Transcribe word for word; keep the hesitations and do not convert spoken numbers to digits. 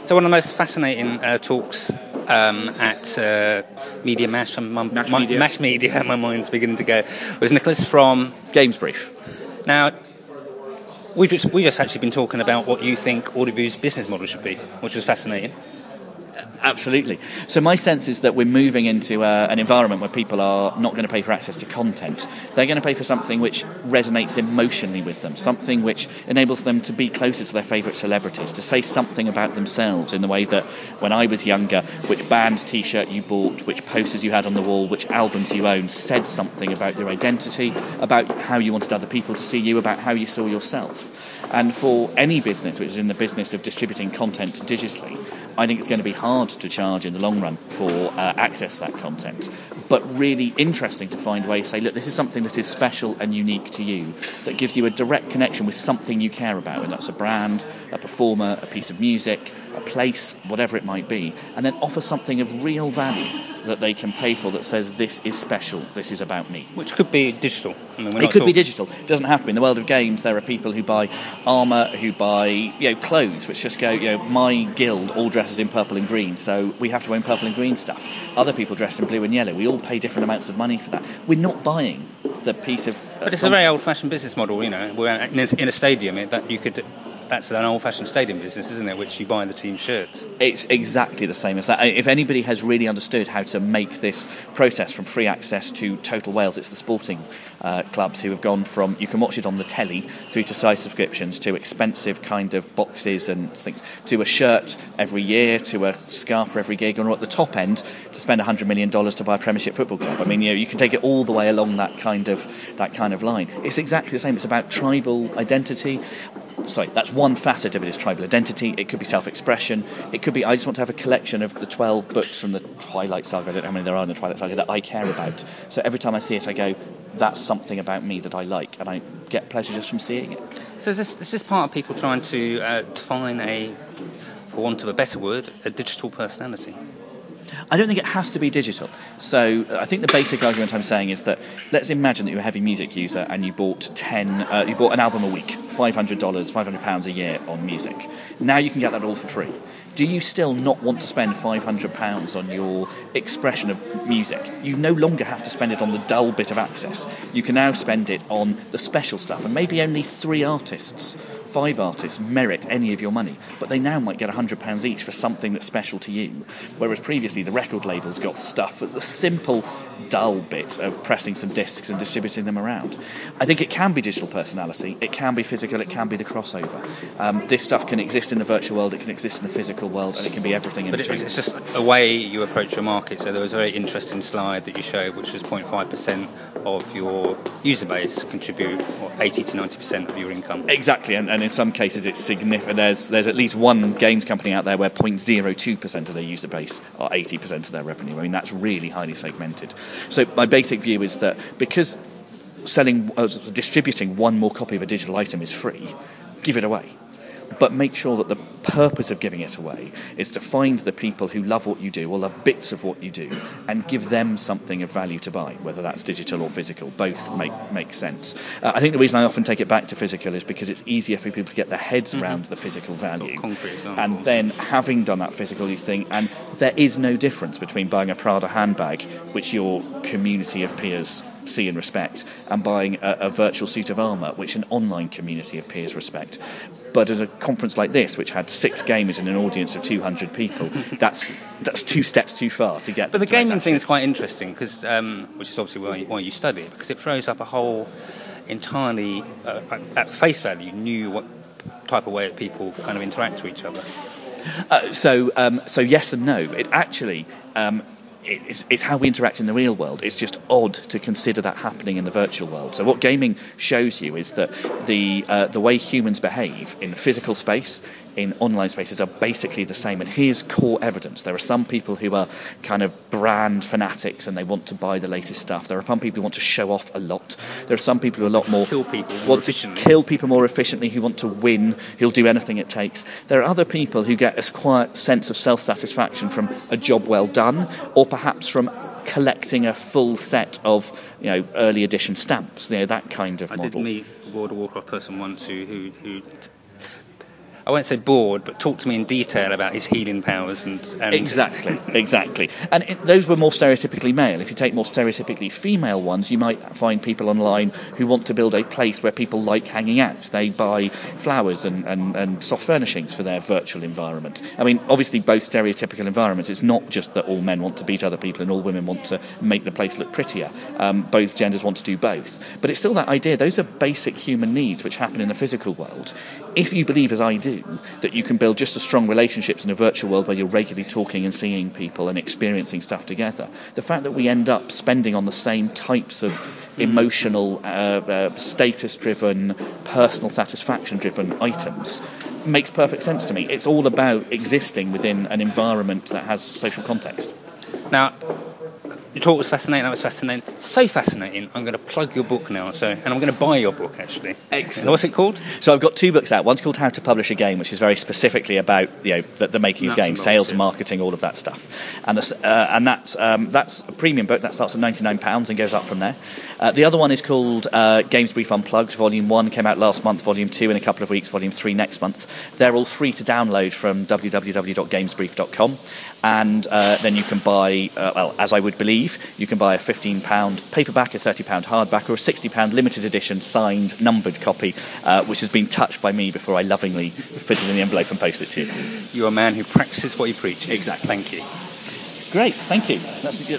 So one of the most fascinating uh, talks um, at uh, Media Mash, my, Mash my, Media. Mash Media, my mind's beginning to go, was Nicholas from Games Brief. Now, we've just, we've just actually been talking about what you think Audioboom's business model should be, which was fascinating. Absolutely. So my sense is that we're moving into uh, an environment where people are not going to pay for access to content. They're going to pay for something which resonates emotionally with them, something which enables them to be closer to their favourite celebrities, to say something about themselves in the way that when I was younger, which band T-shirt you bought, which posters you had on the wall, which albums you owned, said something about your identity, about how you wanted other people to see you, about how you saw yourself. And for any business which is in the business of distributing content digitally, I think it's going to be hard to charge in the long run for uh, access to that content, but really interesting to find ways to say, look, this is something that is special and unique to you, that gives you a direct connection with something you care about, and that's a brand, a performer, a piece of music, a place, whatever it might be, and then offer something of real value that they can pay for that says, this is special, this is about me. Which could be digital. I mean, we're it not could talk- be digital. It doesn't have to be. In the world of games, there are people who buy armour, who buy you know clothes, which just go, you know, my guild all dresses in purple and green, so we have to own purple and green stuff. Other people dressed in blue and yellow. We all pay different amounts of money for that. We're not buying the piece of... Uh, but it's a very old-fashioned business model, you know. We're in a, in a stadium, it, that you could... That's an old-fashioned stadium business, isn't it, which you buy the team shirts? It's exactly the same as that. If anybody has really understood how to make this process from free access to Total Wales, it's the sporting uh, clubs who have gone from, you can watch it on the telly, through to size subscriptions, to expensive kind of boxes and things, to a shirt every year, to a scarf for every gig, or at the top end, to spend one hundred million dollars to buy a Premiership football club. I mean, you know, you can take it all the way along that kind of that kind of line. It's exactly the same. It's about tribal identity. Sorry, that's one facet of it, is tribal identity. It could be self-expression. It could be, I just want to have a collection of the twelve books from the Twilight Saga, I don't know how many there are in the Twilight Saga, that I care about. So every time I see it, I go, that's something about me that I like, and I get pleasure just from seeing it. So is this, is this part of people trying to uh, define a, for want of a better word, a digital personality? I don't think it has to be digital. So I think the basic argument I'm saying is that let's imagine that you're a heavy music user and you bought ten, uh, you bought an album a week, five hundred dollars, five hundred pounds a year on music. Now you can get that all for free. Do you still not want to spend five hundred pounds on your expression of music? You no longer have to spend it on the dull bit of access. You can now spend it on the special stuff, and maybe only three artists, five artists merit any of your money, but they now might get one hundred pounds each for something that's special to you, whereas previously the record labels got stuff for the simple, dull bit of pressing some discs and distributing them around. I think it can be digital personality, it can be physical, it can be the crossover. Um, this stuff can exist in the virtual world, it can exist in the physical world, and it can be everything in but between. But it's just a way you approach your market. So there was a very interesting slide that you showed, which was zero point five percent of your user base contribute, or eighty to ninety percent of your income. Exactly, and, and in some cases it's significant. There's there's at least one games company out there where zero point zero two percent of their user base are eighty percent of their revenue. I mean, that's really highly segmented. So my basic view is that because selling, uh, distributing one more copy of a digital item is free, give it away. But make sure that the purpose of giving it away is to find the people who love what you do or love bits of what you do and give them something of value to buy, whether that's digital or physical. Both make make sense. Uh, I think the reason I often take it back to physical is because it's easier for people to get their heads mm-hmm. around the physical value. Sort of concrete, and then having done that physical, you think, and there is no difference between buying a Prada handbag, which your community of peers see and respect, and buying a, a virtual suit of armour, which an online community of peers respect. But at a conference like this, which had six gamers in an audience of two hundred people, that's that's two steps too far to get. But the to gaming thing shift. is quite interesting, because um, which is obviously why you, why you study it, because it throws up a whole entirely, uh, at face value, new what type of way that people kind of interact with each other. Uh, so, um, so yes and no. It actually. Um, It's, it's how we interact in the real world. It's just odd to consider that happening in the virtual world. So what gaming shows you is that the uh, the way humans behave in physical space, in online spaces, are basically the same. And here's core evidence. There are some people who are kind of brand fanatics and they want to buy the latest stuff. There are some people who want to show off a lot. There are some people who are a lot more... Kill people more want efficiently. to kill people more efficiently, who want to win, who'll do anything it takes. There are other people who get a quiet sense of self-satisfaction from a job well done, or perhaps from collecting a full set of, you know, early edition stamps, you know, that kind of I model. did meet a World of Warcraft person once who, who, who I won't say bored, but talk to me in detail about his healing powers and, and exactly, exactly. And it, those were more stereotypically male. If you take more stereotypically female ones, you might find people online who want to build a place where people like hanging out. They buy flowers and, and, and soft furnishings for their virtual environment. I mean, obviously, both stereotypical environments. It's not just that all men want to beat other people and all women want to make the place look prettier. Um, both genders want to do both. But it's still that idea. Those are basic human needs which happen in the physical world. If you believe, as I do, that you can build just as strong relationships in a virtual world where you're regularly talking and seeing people and experiencing stuff together, the fact that we end up spending on the same types of emotional, uh, uh, status-driven, personal satisfaction-driven items makes perfect sense to me. It's all about existing within an environment that has social context. Now, your talk was fascinating, that was fascinating. So fascinating, I'm going to plug your book now, so, and I'm going to buy your book, actually. Excellent. What's it called? So I've got two books out. One's called How to Publish a Game, which is very specifically about, you know, the, the making of games, sales and marketing, all of that stuff. And, the, uh, and that's, um, that's a premium book. That starts at ninety-nine pounds and goes up from there. Uh, the other one is called uh, Games Brief Unplugged. Volume one came out last month, Volume two in a couple of weeks, Volume three next month. They're all free to download from w w w dot games brief dot com. And uh, then you can buy, uh, well, as I would believe, you can buy a fifteen pound paperback, a thirty pound hardback, or a sixty pound limited edition signed, numbered copy, uh, which has been touched by me before I lovingly put it in the envelope and post it to you. You're a man who practices what he preaches. Exactly. Thank you. Great, thank you. That's